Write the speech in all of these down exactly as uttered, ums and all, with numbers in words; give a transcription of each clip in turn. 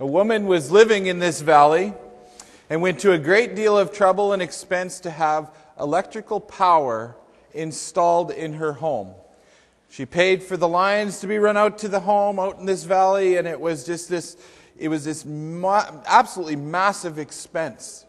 A woman was living in this valley and went to a great deal of trouble and expense to have electrical power installed in her home. She paid for the lines to be run out to the home out in this valley, and it was just this, it was this ma- absolutely massive expense.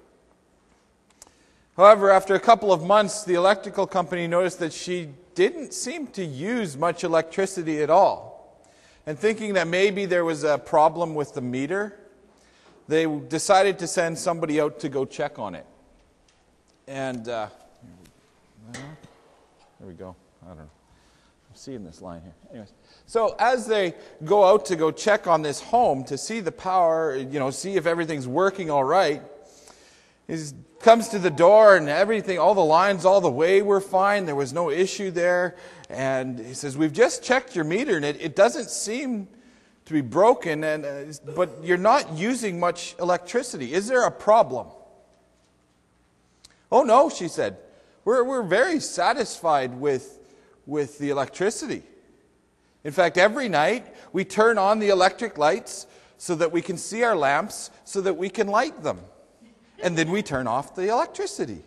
However, after a couple of months, the electrical company noticed that she didn't seem to use much electricity at all. And thinking that maybe there was a problem with the meter, they decided to send somebody out to go check on it. And, uh, there we go. I don't know. I'm seeing this line here. Anyways, so as they go out to go check on this home to see the power, you know, see if everything's working all right, he comes to the door and everything, all the lines all the way were fine. There was no issue there. And he says, we've just checked your meter and it, it doesn't seem to be broken, and uh, but you're not using much electricity. Is there a problem? Oh no, she said. We're we're very satisfied with with the electricity. In fact, every night we turn on the electric lights so that we can see our lamps, so that we can light them. And then we turn off the electricity.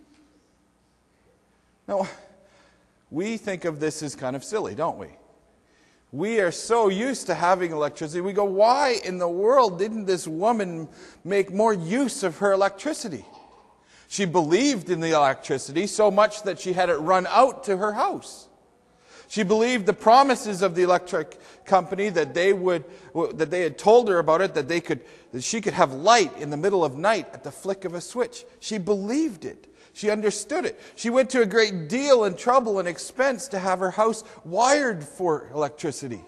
Now, we think of this as kind of silly, don't we? We are so used to having electricity. We go, why in the world didn't this woman make more use of her electricity? She believed in the electricity so much that she had it run out to her house. She believed the promises of the electric company that they would, that they had told her about it, that they could, that she could have light in the middle of night at the flick of a switch. She believed it. She understood it. She went to a great deal in trouble and expense to have her house wired for electricity.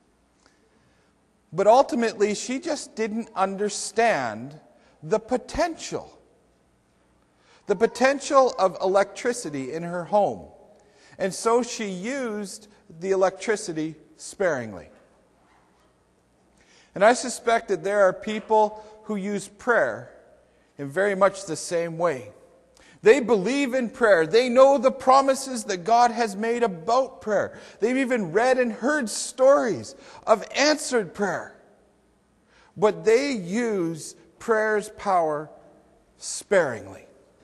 But ultimately, she just didn't understand the potential. The potential of electricity in her home. And so she used the electricity sparingly. And I suspect that there are people who use prayer in very much the same way. They believe in prayer. They know the promises that God has made about prayer. They've even read and heard stories of answered prayer. But they use prayer's power sparingly.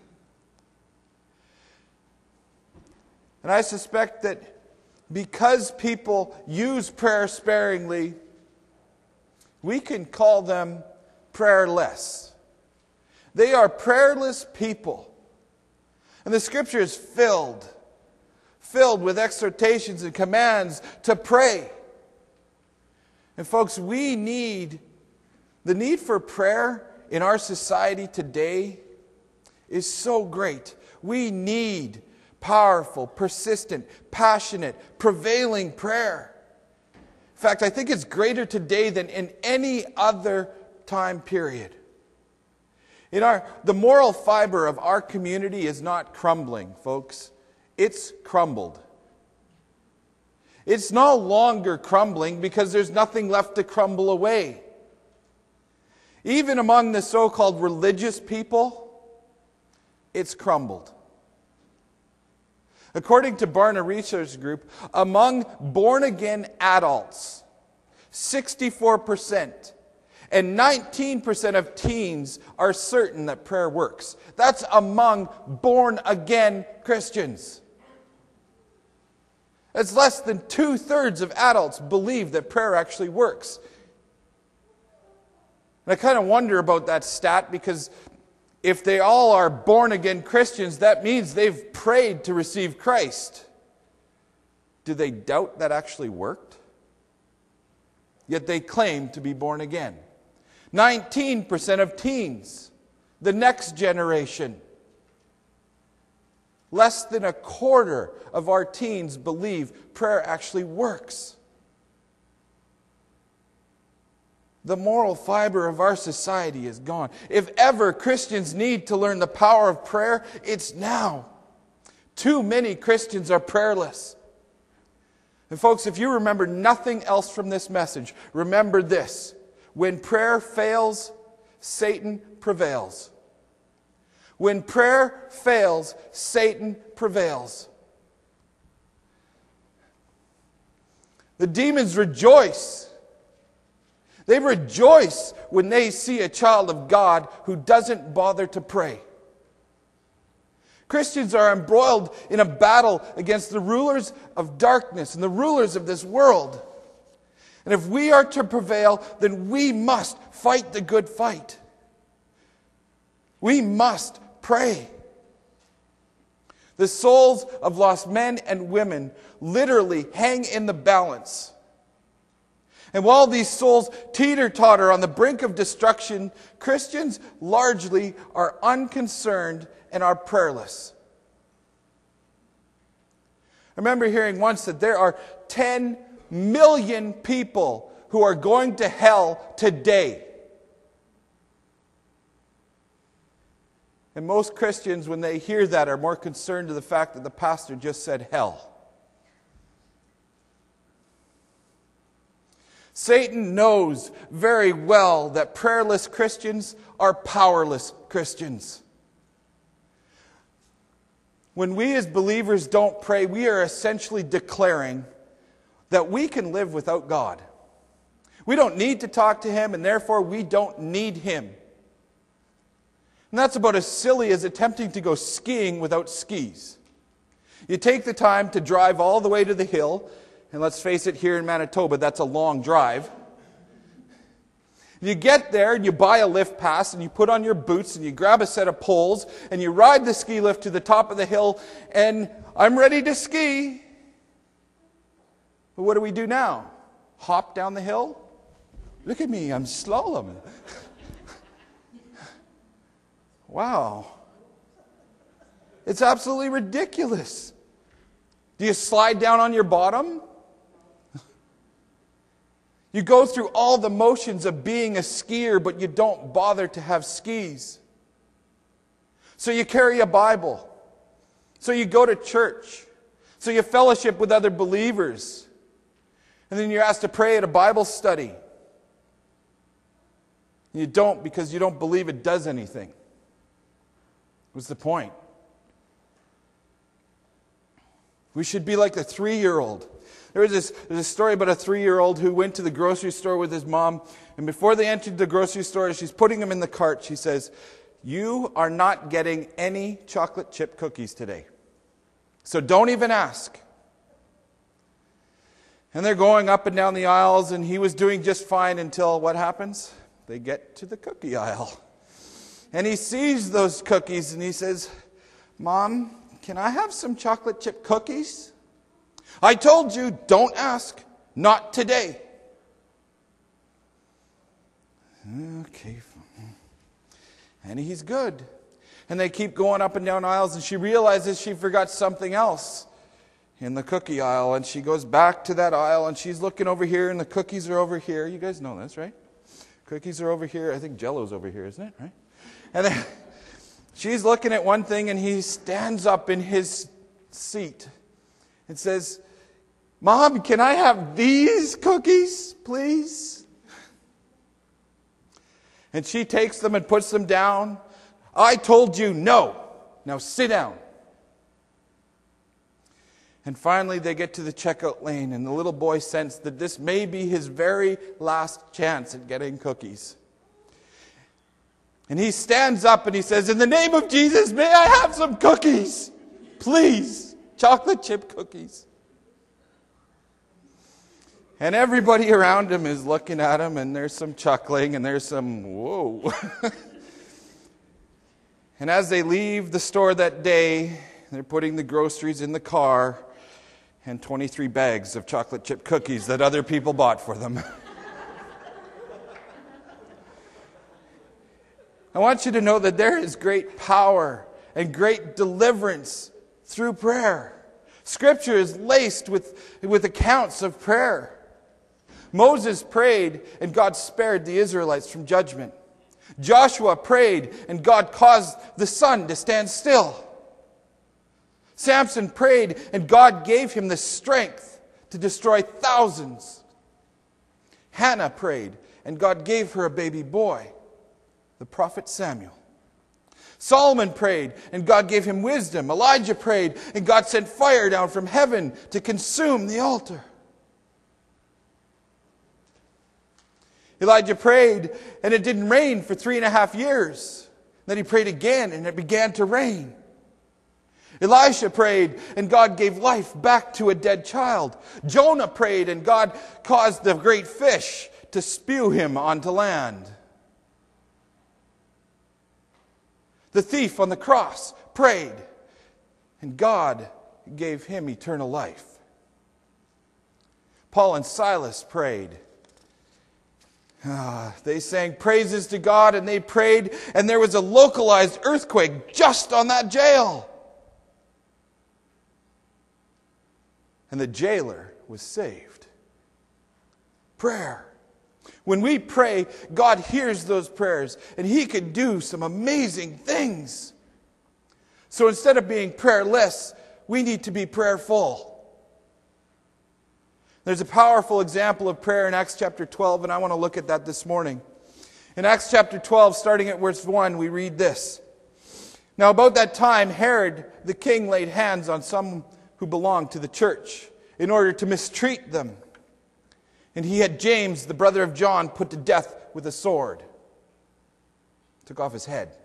And I suspect that because people use prayer sparingly, we can call them prayerless. They are prayerless people. And the Scripture is filled, filled with exhortations and commands to pray. And folks, we need, the need for prayer in our society today is so great. We need powerful, persistent, passionate, prevailing prayer. In fact, I think it's greater today than in any other time period. In our, the moral fiber of our community is not crumbling, folks. It's crumbled. It's no longer crumbling because there's nothing left to crumble away. Even among the so-called religious people, it's crumbled. According to Barna Research Group, among born-again adults, sixty-four percent and nineteen percent of teens are certain that prayer works. That's among born-again Christians. It's less than two-thirds of adults believe that prayer actually works. And I kind of wonder about that stat, because if they all are born-again Christians, that means they've prayed to receive Christ. Do they doubt that actually worked? Yet they claim to be born again. nineteen percent of teens, the next generation. Less than a quarter of our teens believe prayer actually works. The moral fiber of our society is gone. If ever Christians need to learn the power of prayer, it's now. Too many Christians are prayerless. And folks, if you remember nothing else from this message, remember this. When prayer fails, Satan prevails. When prayer fails, Satan prevails. The demons rejoice. They rejoice when they see a child of God who doesn't bother to pray. Christians are embroiled in a battle against the rulers of darkness and the rulers of this world. And if we are to prevail, then we must fight the good fight. We must pray. The souls of lost men and women literally hang in the balance. And while these souls teeter-totter on the brink of destruction, Christians largely are unconcerned and are prayerless. I remember hearing once that there are ten million people who are going to hell today. And most Christians, when they hear that, are more concerned to the fact that the pastor just said hell. Satan knows very well that prayerless Christians are powerless Christians. When we as believers don't pray, we are essentially declaring that we can live without God. We don't need to talk to Him, and therefore we don't need Him. And that's about as silly as attempting to go skiing without skis. You take the time to drive all the way to the hill, and let's face it, here in Manitoba, that's a long drive. You get there and you buy a lift pass and you put on your boots and you grab a set of poles and you ride the ski lift to the top of the hill, and I'm ready to ski. But what do we do now? Hop down the hill? Look at me, I'm slaloming. Wow. It's absolutely ridiculous. Do you slide down on your bottom? You go through all the motions of being a skier, but you don't bother to have skis. So you carry a Bible. So you go to church. So you fellowship with other believers. And then you're asked to pray at a Bible study. And you don't because you don't believe it does anything. What's the point? We should be like the three-year-old. There was this there's a story about a three-year-old who went to the grocery store with his mom, and before they entered the grocery store, she's putting him in the cart. She says, "You are not getting any chocolate chip cookies today. So don't even ask." And they're going up and down the aisles, and he was doing just fine until what happens? They get to the cookie aisle. And he sees those cookies and he says, "Mom, can I have some chocolate chip cookies?" "I told you, don't ask. Not today." Okay. And he's good. And they keep going up and down aisles, and she realizes she forgot something else in the cookie aisle. And she goes back to that aisle, and she's looking over here, and the cookies are over here. You guys know this, right? Cookies are over here. I think Jell-O's over here, isn't it? Right? And then she's looking at one thing, and he stands up in his seat and says, "Mom, can I have these cookies, please?" And she takes them and puts them down. "I told you no. Now sit down." And finally they get to the checkout lane, and the little boy sensed that this may be his very last chance at getting cookies. And he stands up and he says, "In the name of Jesus, may I have some cookies? Please, chocolate chip cookies." And everybody around him is looking at him, and there's some chuckling, and there's some, whoa. And as they leave the store that day, they're putting the groceries in the car and twenty-three bags of chocolate chip cookies that other people bought for them. I want you to know that there is great power and great deliverance through prayer. Scripture is laced with, with accounts of prayer. Moses prayed, and God spared the Israelites from judgment. Joshua prayed, and God caused the sun to stand still. Samson prayed, and God gave him the strength to destroy thousands. Hannah prayed, and God gave her a baby boy, the prophet Samuel. Solomon prayed, and God gave him wisdom. Elijah prayed, and God sent fire down from heaven to consume the altar. Elijah prayed, and it didn't rain for three and a half years. Then he prayed again, and it began to rain. Elisha prayed, and God gave life back to a dead child. Jonah prayed, and God caused the great fish to spew him onto land. The thief on the cross prayed, and God gave him eternal life. Paul and Silas prayed. Ah, they sang praises to God, and they prayed, and there was a localized earthquake just on that jail. And the jailer was saved. Prayer. When we pray, God hears those prayers, and He can do some amazing things. So instead of being prayerless, we need to be prayerful. There's a powerful example of prayer in Acts chapter twelve, and I want to look at that this morning. In Acts chapter twelve, starting at verse one, we read this. Now about that time, Herod the king laid hands on some who belonged to the church in order to mistreat them. And he had James, the brother of John, put to death with a sword. Took off his head.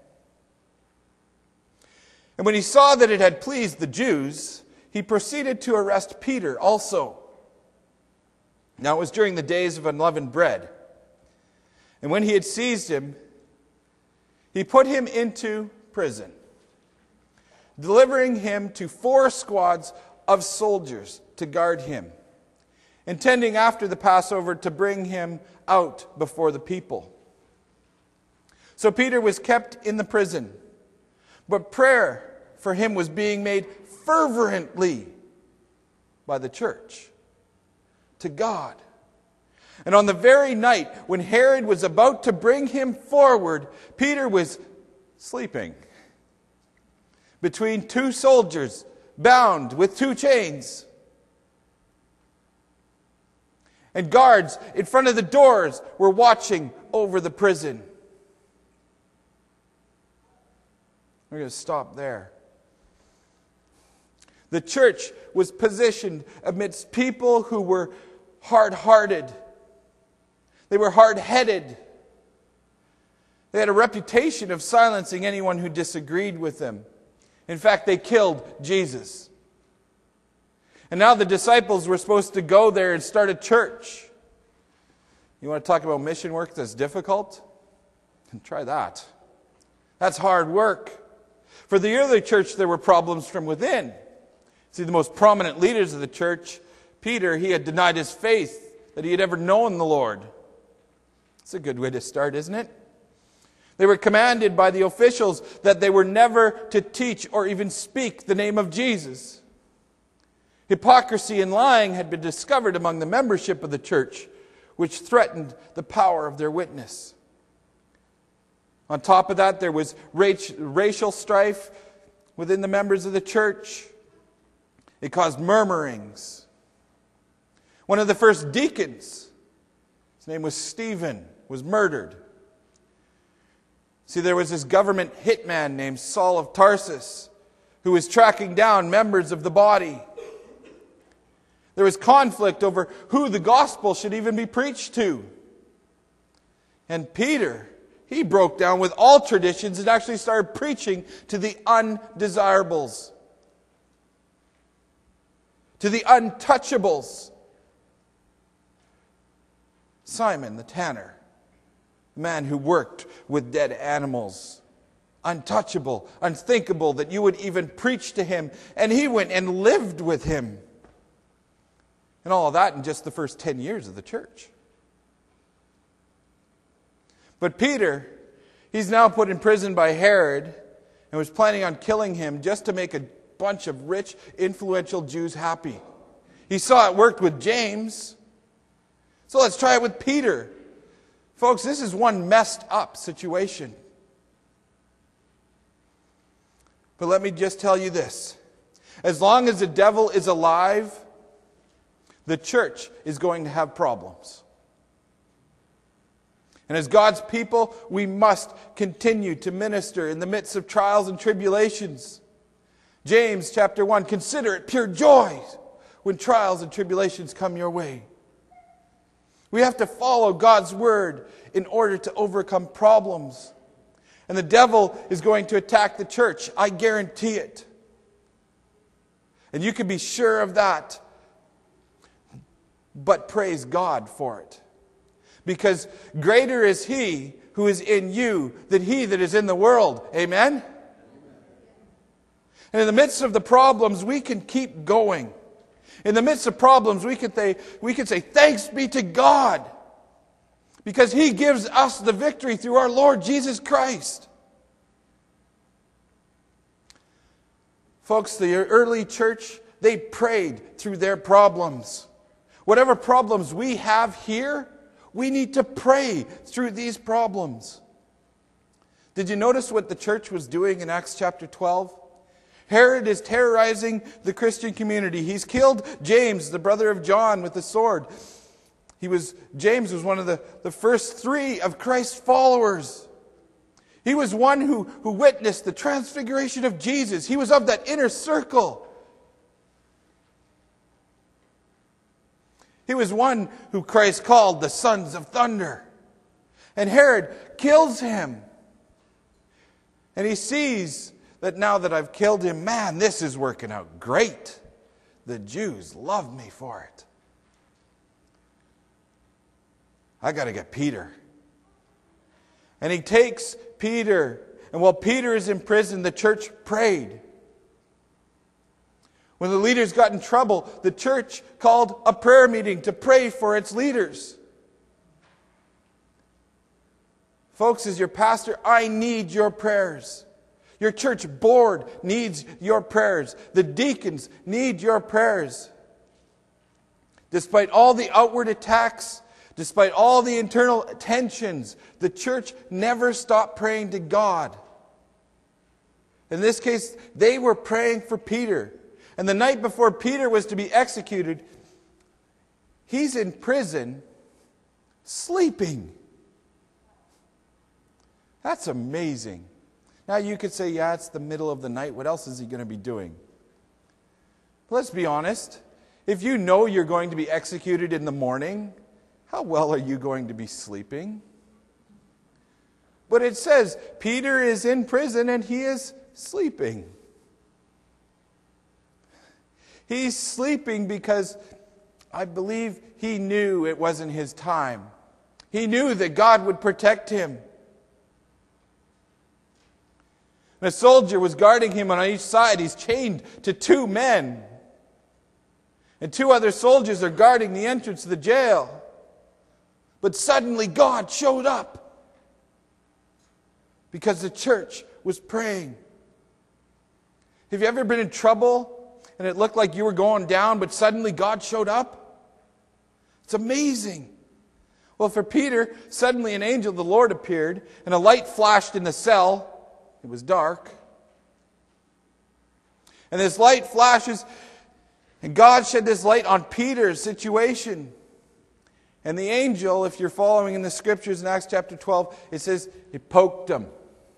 And when he saw that it had pleased the Jews, he proceeded to arrest Peter also. Now it was during the days of unleavened bread. And when he had seized him, he put him into prison, delivering him to four squads of soldiers to guard him, intending after the Passover to bring him out before the people. So Peter was kept in the prison, but prayer for him was being made fervently by the church to God. And on the very night when Herod was about to bring him forward, Peter was sleeping between two soldiers, bound with two chains. And guards in front of the doors were watching over the prison. We're going to stop there. The church was positioned amidst people who were hard-hearted. They were hard-headed. They had a reputation of silencing anyone who disagreed with them. In fact, they killed Jesus. And now the disciples were supposed to go there and start a church. You want to talk about mission work that's difficult? Try that. That's hard work. For the early church, there were problems from within. See, the most prominent leaders of the church, Peter, he had denied his faith, that he had ever known the Lord. It's a good way to start, isn't it? They were commanded by the officials that they were never to teach or even speak the name of Jesus. Hypocrisy and lying had been discovered among the membership of the church, which threatened the power of their witness. On top of that, there was racial strife within the members of the church. It caused murmurings. One of the first deacons, his name was Stephen, was murdered. See, there was this government hitman named Saul of Tarsus who was tracking down members of the body. There was conflict over who the gospel should even be preached to. And Peter, he broke down with all traditions and actually started preaching to the undesirables, to the untouchables. Simon the tanner, the man who worked with dead animals, untouchable, unthinkable that you would even preach to him. And he went and lived with him. And all of that in just the first ten years of the church. But Peter, he's now put in prison by Herod and was planning on killing him just to make a bunch of rich, influential Jews happy. He saw it worked with James. So let's try it with Peter. Folks, this is one messed up situation. But let me just tell you this. As long as the devil is alive, the church is going to have problems. And as God's people, we must continue to minister in the midst of trials and tribulations. James chapter one, consider it pure joy when trials and tribulations come your way. We have to follow God's word in order to overcome problems. And the devil is going to attack the church. I guarantee it. And you can be sure of that. But praise God for it. Because greater is He who is in you than he that is in the world. Amen? And in the midst of the problems, we can keep going. In the midst of problems, we can say, we can say, thanks be to God. Because He gives us the victory through our Lord Jesus Christ. Folks, the early church, they prayed through their problems. Whatever problems we have here, we need to pray through these problems. Did you notice what the church was doing in Acts chapter twelve? Herod is terrorizing the Christian community. He's killed James, the brother of John, with the sword. He was James was one of the, the first three of Christ's followers. He was one who, who witnessed the transfiguration of Jesus. He was of that inner circle. He was one who Christ called the sons of thunder. And Herod kills him. And he sees that now that I've killed him, man, this is working out great. The Jews love me for it. I got to get Peter. And he takes Peter. And while Peter is in prison, the church prayed. When the leaders got in trouble, the church called a prayer meeting to pray for its leaders. Folks, as your pastor, I need your prayers. Your church board needs your prayers. The deacons need your prayers. Despite all the outward attacks, despite all the internal tensions, the church never stopped praying to God. In this case, they were praying for Peter. And the night before Peter was to be executed, he's in prison, sleeping. That's amazing. Now you could say, yeah, it's the middle of the night. What else is he going to be doing? But let's be honest. If you know you're going to be executed in the morning, how well are you going to be sleeping? But it says Peter is in prison and he is sleeping. He's sleeping because I believe he knew it wasn't his time. He knew that God would protect him. And a soldier was guarding him on each side. He's chained to two men. And two other soldiers are guarding the entrance to the jail. But suddenly God showed up. Because the church was praying. Have you ever been in trouble and it looked like you were going down, but suddenly God showed up? It's amazing. Well, for Peter, suddenly an angel of the Lord appeared, and a light flashed in the cell. It was dark. And this light flashes, and God shed this light on Peter's situation. And the angel, if you're following in the scriptures in Acts chapter twelve, it says, it poked him.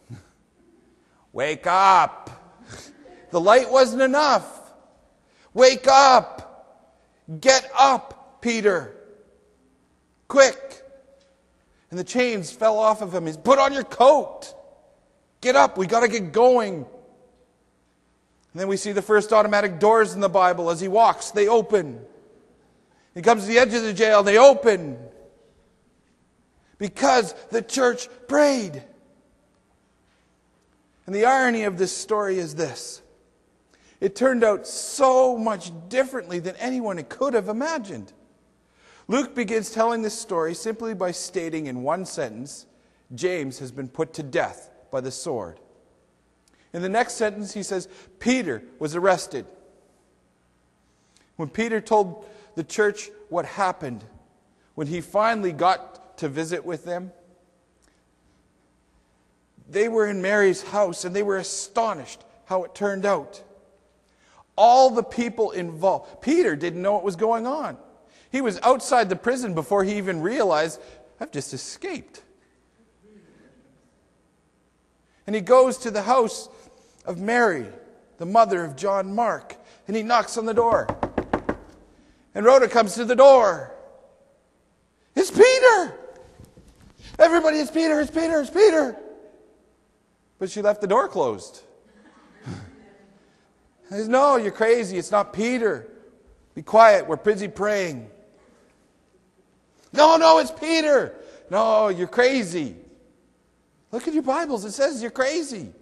Wake up. The light wasn't enough. Wake up. Get up, Peter. Quick. And the chains fell off of him. He's put on your coat. Get up. We got to get going. And then we see the first automatic doors in the Bible. As he walks, they open. He comes to the edge of the jail. They open. Because the church prayed. And the irony of this story is this. It turned out so much differently than anyone could have imagined. Luke begins telling this story simply by stating in one sentence, James has been put to death by the sword. In the next sentence, he says, Peter was arrested. When Peter told the church what happened, when he finally got to visit with them, they were in Mary's house and they were astonished how it turned out. All the people involved. Peter didn't know what was going on. He was outside the prison before he even realized, I've just escaped. And he goes to the house of Mary, the mother of John Mark, and he knocks on the door. And Rhoda comes to the door. Is Peter! Everybody, it's Peter, it's Peter, it's Peter! But she left the door closed. He says, no, you're crazy. It's not Peter. Be quiet. We're busy praying. No, no, it's Peter. No, you're crazy. Look at your Bibles. It says you're crazy.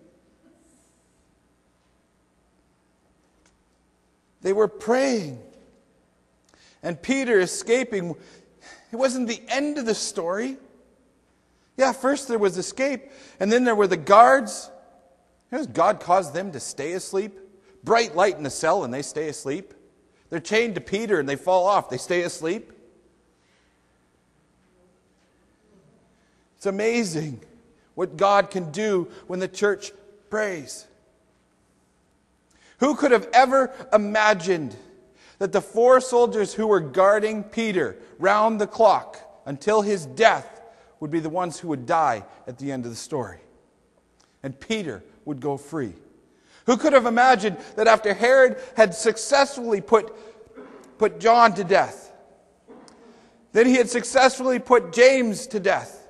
They were praying. And Peter escaping. It wasn't the end of the story. Yeah, first there was escape. And then there were the guards. You know, God caused them to stay asleep. Bright light in the cell and they stay asleep. They're chained to Peter and they fall off. They stay asleep. It's amazing what God can do when the church prays. Who could have ever imagined that the four soldiers who were guarding Peter round the clock until his death would be the ones who would die at the end of the story? And Peter would go free. Who could have imagined that after Herod had successfully put, put John to death, then he had successfully put James to death,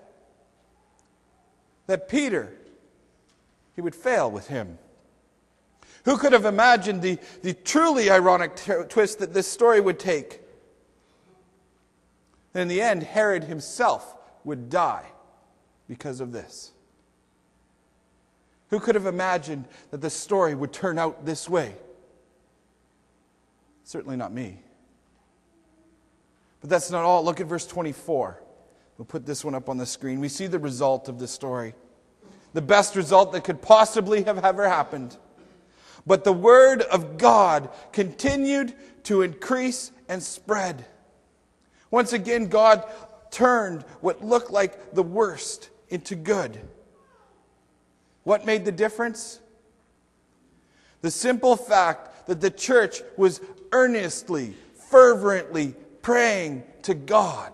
that Peter, he would fail with him? Who could have imagined the, the truly ironic t- twist that this story would take? And in the end, Herod himself would die because of this. Who could have imagined that the story would turn out this way? Certainly not me. But that's not all. Look at verse twenty-four. We'll put this one up on the screen. We see the result of this story. The best result that could possibly have ever happened. But the word of God continued to increase and spread. Once again, God turned what looked like the worst into good. What made the difference? The simple fact that the church was earnestly, fervently praying to God.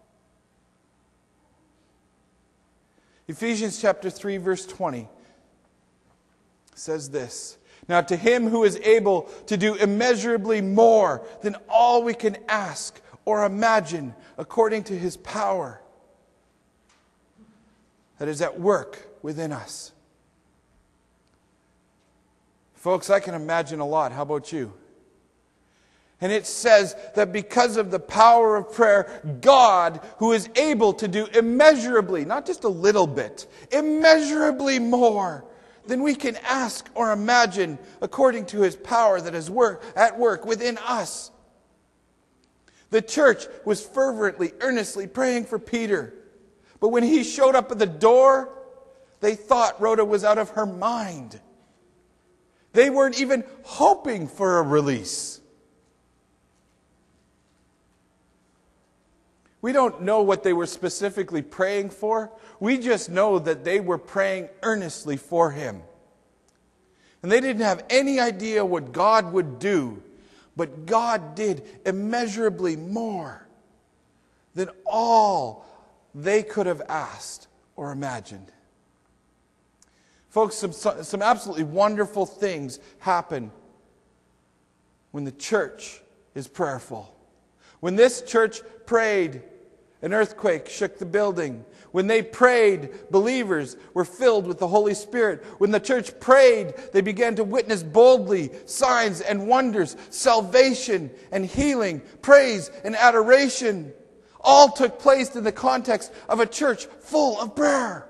Ephesians chapter three, verse twenty says this. Now to him who is able to do immeasurably more than all we can ask or imagine, according to his power that is at work within us. Folks, I can imagine a lot. How about you? And it says that because of the power of prayer, God, who is able to do immeasurably, not just a little bit, immeasurably more than we can ask or imagine, according to his power that is work, at work within us. The church was fervently, earnestly praying for Peter. But when he showed up at the door, they thought Rhoda was out of her mind. They weren't even hoping for a release. We don't know what they were specifically praying for. We just know that they were praying earnestly for him. And they didn't have any idea what God would do, but God did immeasurably more than all they could have asked or imagined. Folks, some, some absolutely wonderful things happen when the church is prayerful. When this church prayed, an earthquake shook the building. When they prayed, believers were filled with the Holy Spirit. When the church prayed, they began to witness boldly signs and wonders, salvation and healing, praise and adoration. All took place in the context of a church full of prayer.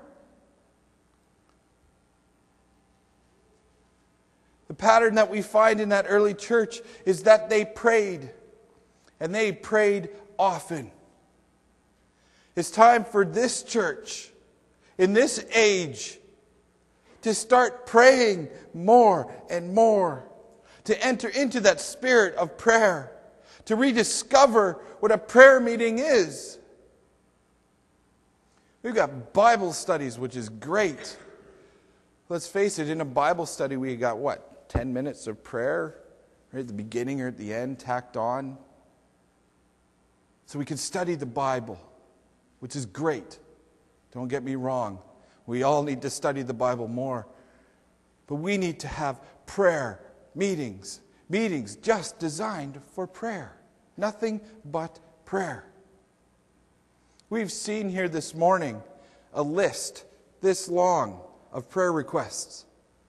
The pattern that we find in that early church is that they prayed, and they prayed often. It's time for this church, in this age, to start praying more and more, to enter into that spirit of prayer, to rediscover what a prayer meeting is. We've got Bible studies, which is great. Let's face it, in a Bible study we got what? ten minutes of prayer, right at the beginning or at the end, tacked on. So we can study the Bible, which is great. Don't get me wrong. We all need to study the Bible more. But we need to have prayer meetings. Meetings just designed for prayer. Nothing but prayer. We've seen here this morning a list this long of prayer requests,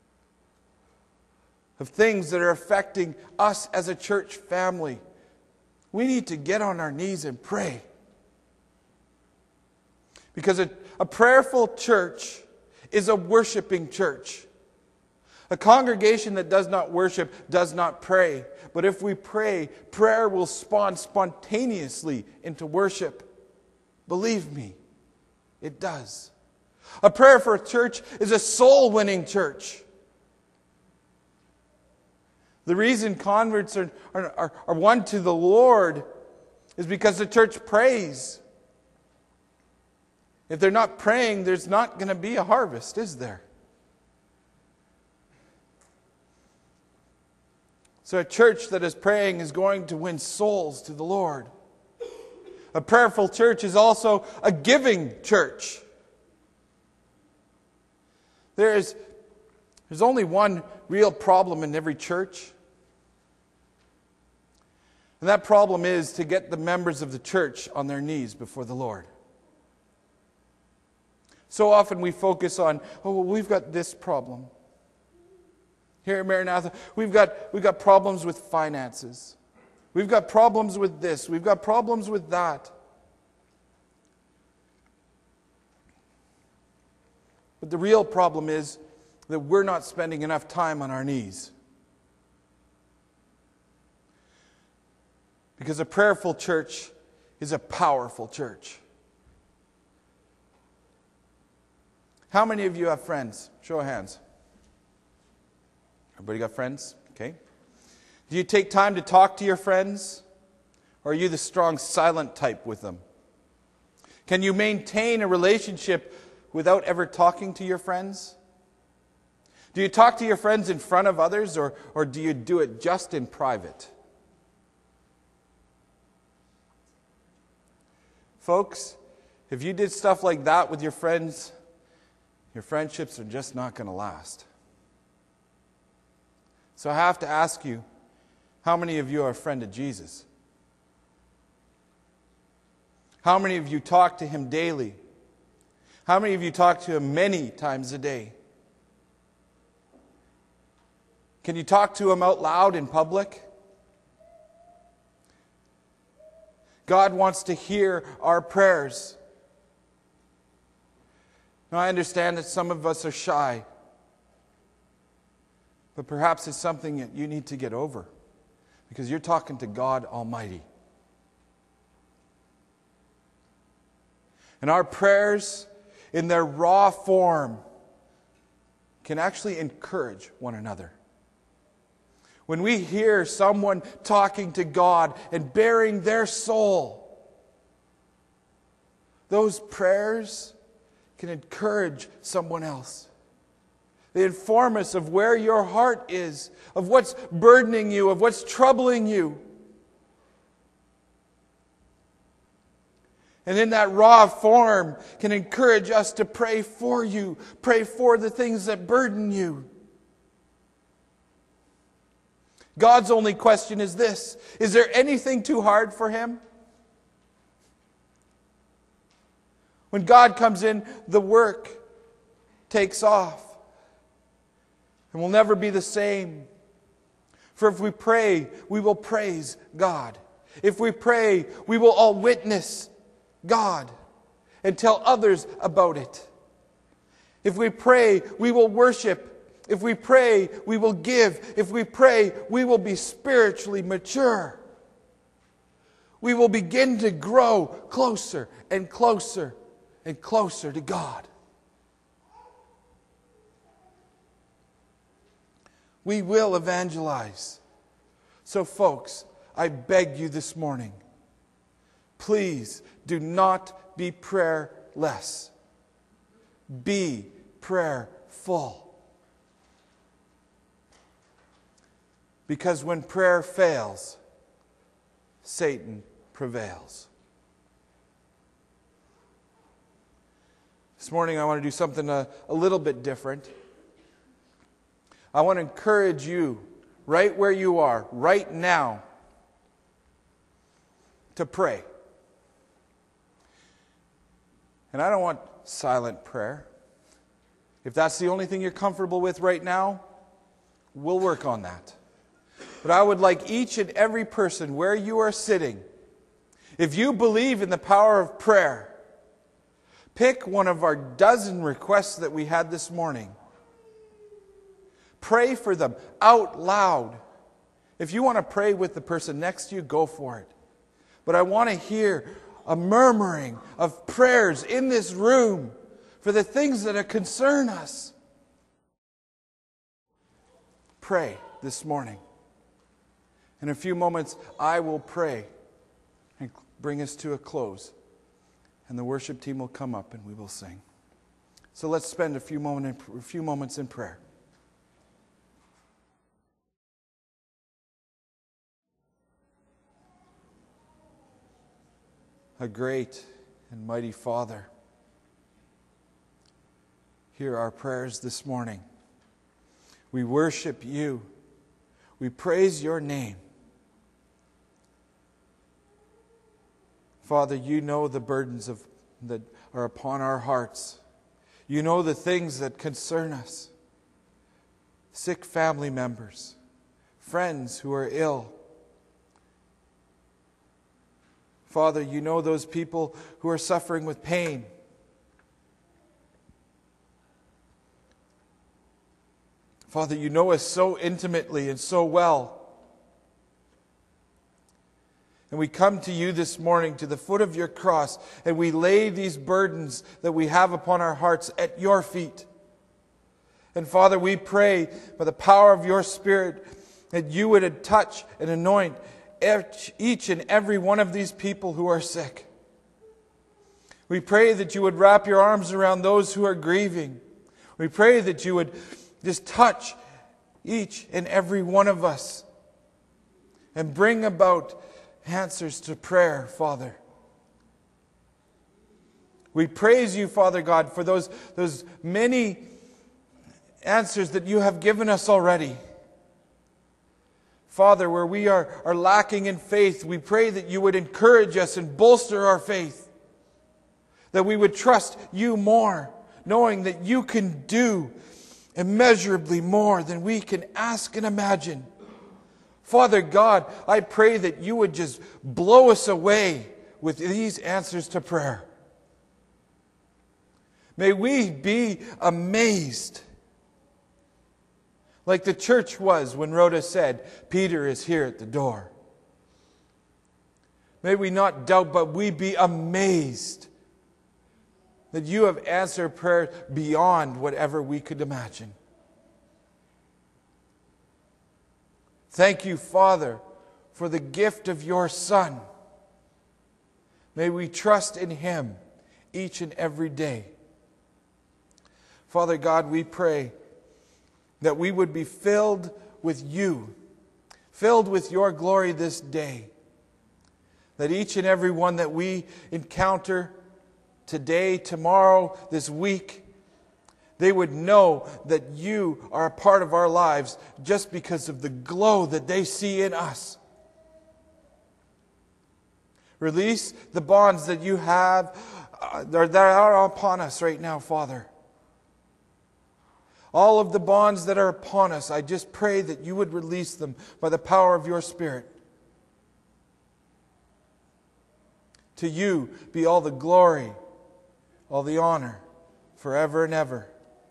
of things that are affecting us as a church family. We need to get on our knees and pray. Because a, a prayerful church is a worshiping church. A congregation that does not worship does not pray. But if we pray, prayer will spawn spontaneously into worship. Believe me, it does. A prayer for a church is a soul-winning church. The reason converts are, are, are won to the Lord is because the church prays. If they're not praying, there's not going to be a harvest, is there? So a church that is praying is going to win souls to the Lord. A prayerful church is also a giving church. There is there's only one real problem in every church. And that problem is to get the members of the church on their knees before the Lord. So often we focus on, oh, well, we've got this problem. Here at Maranatha, we've got, we've got problems with finances. We've got problems with this. We've got problems with that. But the real problem is that we're not spending enough time on our knees. Because a prayerful church is a powerful church. How many of you have friends? Show of hands. Everybody got friends? Okay. Do you take time to talk to your friends? Or are you the strong, silent type with them? Can you maintain a relationship without ever talking to your friends? Do you talk to your friends in front of others, or, or do you do it just in private? Folks, if you did stuff like that with your friends, your friendships are just not going to last. So I have to ask you, how many of you are a friend of Jesus? How many of you talk to Him daily? How many of you talk to Him many times a day? Can you talk to Him out loud in public? God wants to hear our prayers. Now, I understand that some of us are shy. But perhaps it's something that you need to get over. Because you're talking to God Almighty. And our prayers, in their raw form, can actually encourage one another. When we hear someone talking to God and bearing their soul, those prayers can encourage someone else. They inform us of where your heart is, of what's burdening you, of what's troubling you. And in that raw form can encourage us to pray for you, pray for the things that burden you. God's only question is this: is there anything too hard for Him? When God comes in, the work takes off. And we'll never be the same. For if we pray, we will praise God. If we pray, we will all witness God and tell others about it. If we pray, we will worship. If we pray, we will give. If we pray, we will be spiritually mature. We will begin to grow closer and closer and closer to God. We will evangelize. So folks, I beg you this morning, please do not be prayerless. Be prayerful. Because when prayer fails, Satan prevails. This morning I want to do something a, a little bit different. I want to encourage you, right where you are, right now, to pray. And I don't want silent prayer. If that's the only thing you're comfortable with right now, we'll work on that. But I would like each and every person where you are sitting, if you believe in the power of prayer, pick one of our dozen requests that we had this morning. Pray for them out loud. If you want to pray with the person next to you, go for it. But I want to hear a murmuring of prayers in this room for the things that concern us. Pray this morning. In a few moments, I will pray and bring us to a close. And the worship team will come up and we will sing. So let's spend a few, moment, a few moments in prayer. A great and mighty Father, hear our prayers this morning. We worship you. We praise your name. Father, you know the burdens of, that are upon our hearts. You know the things that concern us. Sick family members, friends who are ill. Father, you know those people who are suffering with pain. Father, you know us so intimately and so well. And we come to you this morning to the foot of your cross, and we lay these burdens that we have upon our hearts at your feet. And Father, we pray by the power of your Spirit that you would touch and anoint each and every one of these people who are sick. We pray that you would wrap your arms around those who are grieving. We pray that you would just touch each and every one of us and bring about answers to prayer, Father. We praise you, Father God, for those, those many answers that you have given us already. Father, where we are, are lacking in faith, we pray that you would encourage us and bolster our faith. That we would trust you more, knowing that you can do immeasurably more than we can ask and imagine. Father God, I pray that you would just blow us away with these answers to prayer. May we be amazed. Like the church was when Rhoda said, Peter is here at the door. May we not doubt, but we be amazed that you have answered prayer beyond whatever we could imagine. Thank you, Father, for the gift of your Son. May we trust in Him each and every day. Father God, we pray that we would be filled with you, filled with your glory this day. That each and every one that we encounter today, tomorrow, this week, they would know that you are a part of our lives just because of the glow that they see in us. Release the bonds that you have, uh, that are upon us right now, Father. All of the bonds that are upon us, I just pray that you would release them by the power of your Spirit. To you be all the glory, all the honor, forever and ever.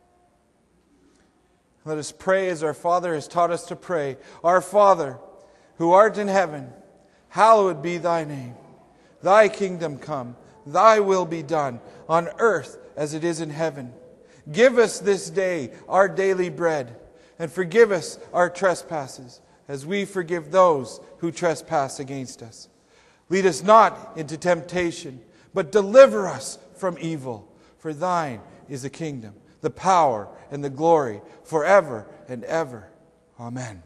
Let us pray as our Father has taught us to pray. Our Father, who art in heaven, hallowed be thy name. Thy kingdom come, thy will be done, on earth as it is in heaven. Give us this day our daily bread, and forgive us our trespasses, as we forgive those who trespass against us. Lead us not into temptation, but deliver us from evil. For thine is the kingdom, the power, and the glory, forever and ever. Amen.